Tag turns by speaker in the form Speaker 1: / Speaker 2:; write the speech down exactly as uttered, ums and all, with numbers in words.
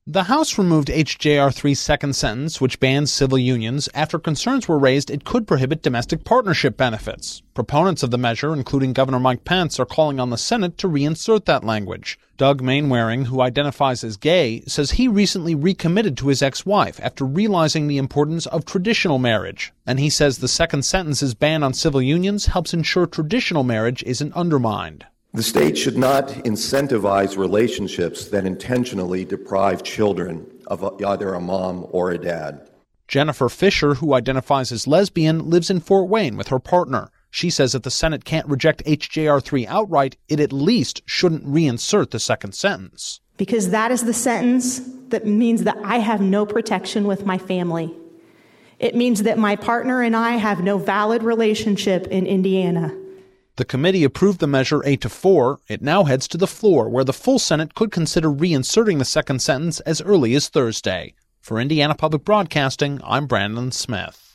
Speaker 1: The House removed H J R three's second sentence, which bans civil unions, after concerns were raised it could prohibit domestic partnership benefits. Proponents of the measure, including Governor Mike Pence, are calling on the Senate to reinsert that language. Doug Mainwaring, who identifies as gay, says he recently recommitted to his ex-wife after realizing the importance of traditional marriage. And he says the second sentence's ban on civil unions helps ensure traditional marriage isn't undermined.
Speaker 2: The state should not incentivize relationships that intentionally deprive children of either a mom or a dad.
Speaker 1: Jennifer Fisher, who identifies as lesbian, lives in Fort Wayne with her partner. She says if the Senate can't reject H J R three outright, it at least shouldn't reinsert the second sentence.
Speaker 3: Because that is the sentence that means that I have no protection with my family. It means that my partner and I have no valid relationship in Indiana.
Speaker 1: The committee approved the measure eight to four. It now heads to the floor, where the full Senate could consider reinserting the second sentence as early as Thursday. For Indiana Public Broadcasting, I'm Brandon Smith.